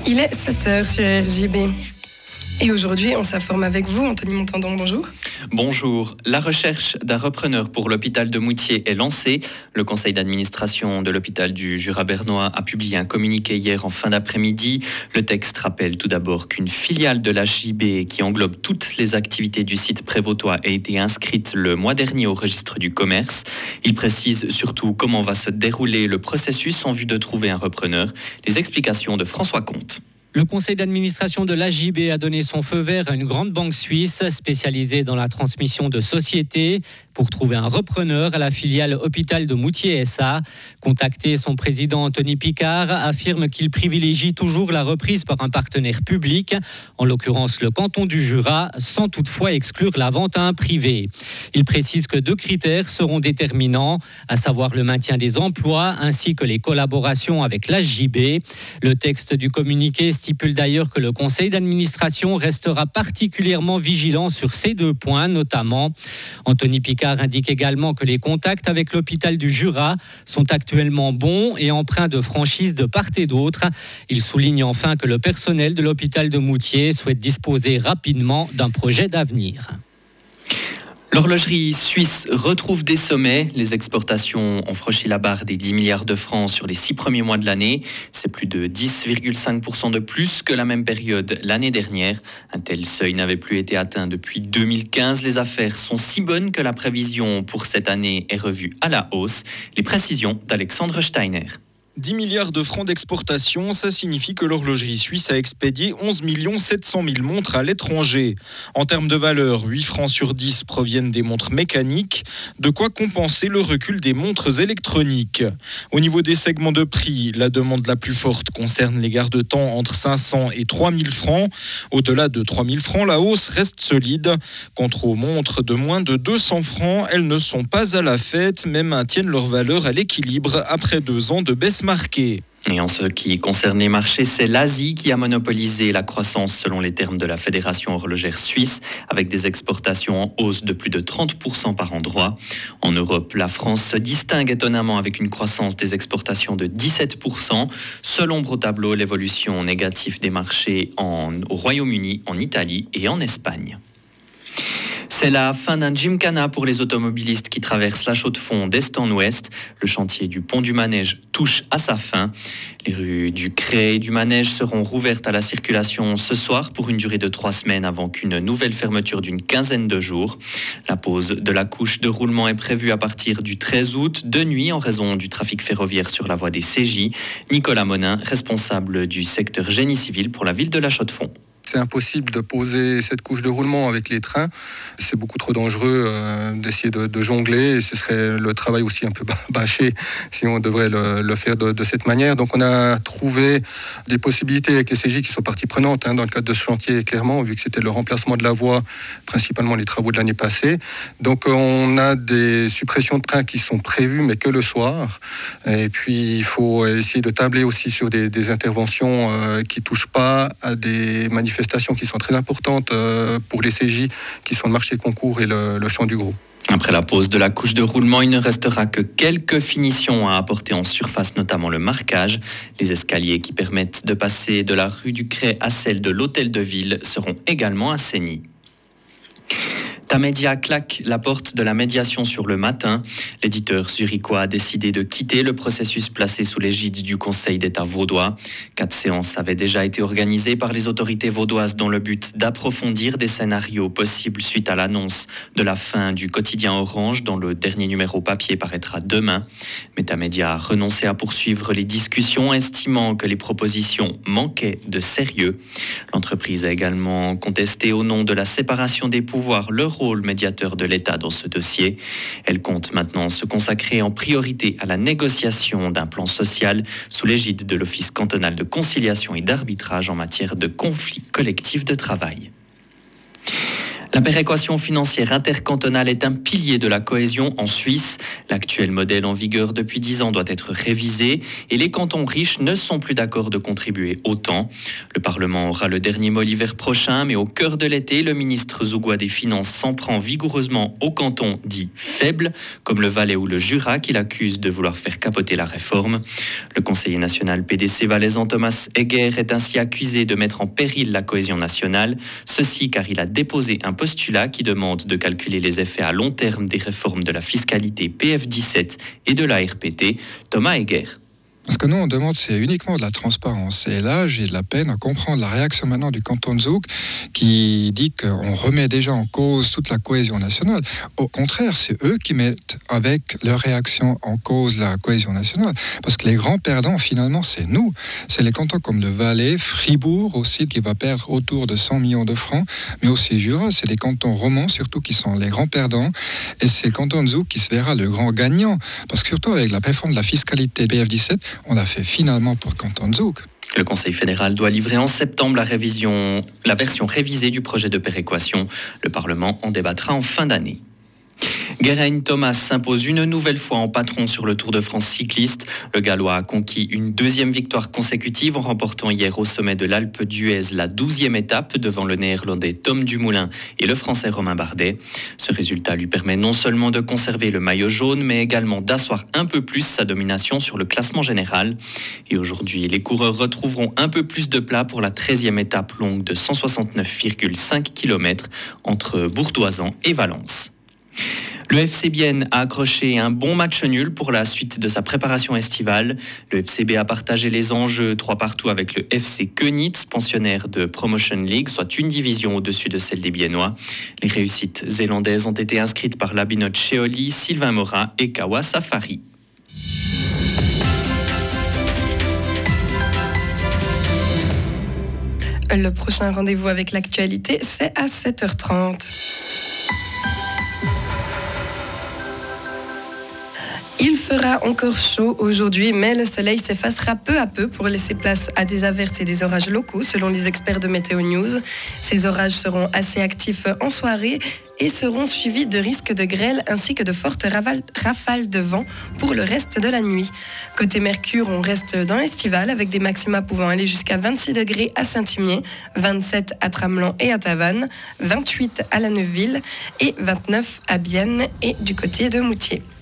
Il est 7h sur RJB. Et aujourd'hui, on s'informe avec vous, Anthony Montandon, bonjour. Bonjour. La recherche d'un repreneur pour l'hôpital de Moutier est lancée. Le conseil d'administration de l'hôpital du Jura bernois a publié un communiqué hier en fin d'après-midi. Le texte rappelle tout d'abord qu'une filiale de l'HJB qui englobe toutes les activités du site prévôtois a été inscrite le mois dernier au registre du commerce. Il précise surtout comment va se dérouler le processus en vue de trouver un repreneur. Les explications de François Comte. Le conseil d'administration de l'HJB a donné son feu vert à une grande banque suisse spécialisée dans la transmission de sociétés pour trouver un repreneur à la filiale Hôpital de Moutier SA. Contacté, son président Anthony Picard affirme qu'il privilégie toujours la reprise par un partenaire public, en l'occurrence le canton du Jura, sans toutefois exclure la vente à un privé. Il précise que 2 critères seront déterminants, à savoir le maintien des emplois ainsi que les collaborations avec l'HJB. Le texte du communiqué stipule d'ailleurs que le conseil d'administration restera particulièrement vigilant sur ces 2 points notamment. Anthony Picard indique également que les contacts avec l'hôpital du Jura sont actuellement bons et empreints de franchise de part et d'autre. Il souligne enfin que le personnel de l'hôpital de Moutier souhaite disposer rapidement d'un projet d'avenir. L'horlogerie suisse retrouve des sommets. Les exportations ont franchi la barre des 10 milliards de francs sur les 6 premiers mois de l'année. C'est plus de 10,5% de plus que la même période l'année dernière. Un tel seuil n'avait plus été atteint depuis 2015. Les affaires sont si bonnes que la prévision pour cette année est revue à la hausse. Les précisions d'Alexandre Steiner. 10 milliards de francs d'exportation, ça signifie que l'horlogerie suisse a expédié 11 700 000 montres à l'étranger. En termes de valeur, 8 francs sur 10 proviennent des montres mécaniques, de quoi compenser le recul des montres électroniques. Au niveau des segments de prix, la demande la plus forte concerne les garde-temps entre 500 et 3 000 francs. Au-delà de 3 000 francs, la hausse reste solide. Quant aux montres de moins de 200 francs, elles ne sont pas à la fête, mais maintiennent leur valeur à l'équilibre après 2 ans de baisse marquée. Et en ce qui concerne les marchés, c'est l'Asie qui a monopolisé la croissance selon les termes de la Fédération horlogère suisse, avec des exportations en hausse de plus de 30% par endroit. En Europe, la France se distingue étonnamment avec une croissance des exportations de 17%. Seule ombre au tableau, l'évolution négative des marchés au Royaume-Uni, en Italie et en Espagne. C'est la fin d'un gymkhana pour les automobilistes qui traversent la Chaux-de-Fonds d'est en ouest. Le chantier du pont du Manège touche à sa fin. Les rues du Cré et du Manège seront rouvertes à la circulation ce soir pour une durée de 3 semaines avant qu'une nouvelle fermeture d'une quinzaine de jours. La pose de la couche de roulement est prévue à partir du 13 août, de nuit en raison du trafic ferroviaire sur la voie des CJ. Nicolas Monin, responsable du secteur génie civil pour la ville de la Chaux-de-Fonds. C'est impossible de poser cette couche de roulement avec les trains. C'est beaucoup trop dangereux d'essayer de jongler. Et ce serait le travail aussi un peu bâché si on devrait le faire de cette manière. Donc on a trouvé des possibilités avec les CJ qui sont parties prenantes dans le cadre de ce chantier, clairement, vu que c'était le remplacement de la voie, principalement les travaux de l'année passée. Donc on a des suppressions de trains qui sont prévues, mais que le soir. Et puis il faut essayer de tabler aussi sur des interventions qui ne touchent pas à des manifestations qui sont très importantes pour les CJ, qui sont le marché concours et le champ du gros. Après la pose de la couche de roulement, il ne restera que quelques finitions à apporter en surface, notamment le marquage. Les escaliers qui permettent de passer de la rue du Cré à celle de l'hôtel de ville seront également assainis. Tamedia claque la porte de la médiation sur le matin. L'éditeur zurichois a décidé de quitter le processus placé sous l'égide du Conseil d'État vaudois. 4 séances avaient déjà été organisées par les autorités vaudoises dans le but d'approfondir des scénarios possibles suite à l'annonce de la fin du quotidien Orange, dont le dernier numéro papier paraîtra demain. Mais Tamedia a renoncé à poursuivre les discussions, estimant que les propositions manquaient de sérieux. L'entreprise a également contesté au nom de la séparation des pouvoirs le rôle médiateur de l'État dans ce dossier. Elle compte maintenant se consacrer en priorité à la négociation d'un plan social sous l'égide de l'Office cantonal de conciliation et d'arbitrage en matière de conflits collectifs de travail. La péréquation financière intercantonale est un pilier de la cohésion en Suisse. L'actuel modèle en vigueur depuis 10 ans doit être révisé et les cantons riches ne sont plus d'accord de contribuer autant. Le Parlement aura le dernier mot l'hiver prochain, mais au cœur de l'été, le ministre zougois des Finances s'en prend vigoureusement aux cantons dits faibles, comme le Valais ou le Jura, qu'il accuse de vouloir faire capoter la réforme. Le conseiller national PDC valaisan Thomas Egger est ainsi accusé de mettre en péril la cohésion nationale, ceci car il a déposé un postulat qui demande de calculer les effets à long terme des réformes de la fiscalité PF17 et de la RPT. Thomas Egger. Ce que nous on demande, c'est uniquement de la transparence. Et là, j'ai de la peine à comprendre la réaction maintenant du canton de Zoug qui dit qu'on remet déjà en cause toute la cohésion nationale. Au contraire, c'est eux qui mettent avec leur réaction en cause la cohésion nationale. Parce que les grands perdants, finalement, c'est nous. C'est les cantons comme le Valais, Fribourg aussi, qui va perdre autour de 100 millions de francs, mais aussi Jura. C'est les cantons romans surtout qui sont les grands perdants. Et c'est le canton de Zoug qui se verra le grand gagnant. Parce que surtout avec la réforme de la fiscalité PF17, on l'a fait finalement pour le canton de Zoug. Le Conseil fédéral doit livrer en septembre la version révisée du projet de péréquation. Le Parlement en débattra en fin d'année. Geraint Thomas s'impose une nouvelle fois en patron sur le Tour de France cycliste. Le Gallois a conquis une deuxième victoire consécutive en remportant hier au sommet de l'Alpe d'Huez la 12e étape devant le Néerlandais Tom Dumoulin et le Français Romain Bardet. Ce résultat lui permet non seulement de conserver le maillot jaune, mais également d'asseoir un peu plus sa domination sur le classement général. Et aujourd'hui, les coureurs retrouveront un peu plus de plat pour la 13e étape longue de 169,5 km entre Bourdoisan et Valence. Le FC Bienne a accroché un bon match nul pour la suite de sa préparation estivale. Le FCB a partagé les enjeux 3-3 avec le FC Könitz, pensionnaire de Promotion League, soit une division au-dessus de celle des Biennois. Les réussites zélandaises ont été inscrites par Labinot Cheoli, Sylvain Mora et Kawa Safari. Le prochain rendez-vous avec l'actualité, c'est à 7h30. Il fera encore chaud aujourd'hui, mais le soleil s'effacera peu à peu pour laisser place à des averses et des orages locaux, selon les experts de Météo News. Ces orages seront assez actifs en soirée et seront suivis de risques de grêle ainsi que de fortes rafales de vent pour le reste de la nuit. Côté Mercure, on reste dans l'estival avec des maxima pouvant aller jusqu'à 26 degrés à Saint-Imier, 27 à Tramelan et à Tavannes, 28 à La Neuville et 29 à Bienne et du côté de Moutier.